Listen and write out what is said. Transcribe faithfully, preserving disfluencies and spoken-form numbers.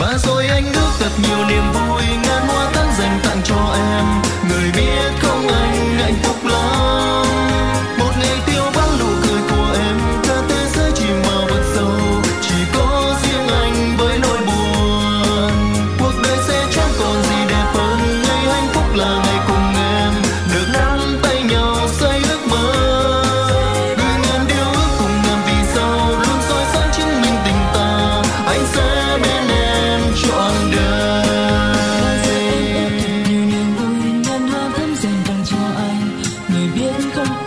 Và rồi anh ước thật nhiều niềm vui, ngàn hoa tán dành tặng cho em. Người biết không anh hạnh phúc lắm. Một ngày tiêu vắng nụ cười của em, cả thế giới chìm vào vực sâu. Chỉ có riêng anh với nỗi buồn. Cuộc đời sẽ chẳng còn gì đẹp hơn, ngày hạnh phúc là ngày cùng em được nắm tay nhau xây ước mơ. Gửi ngàn điều ước cùng em vì sau luôn soi sáng chứng minh tình ta. Anh sẽ bên em trọn đời. Nhiều niềm vui ngàn hoa thắm dành tặng cho anh. Người biết không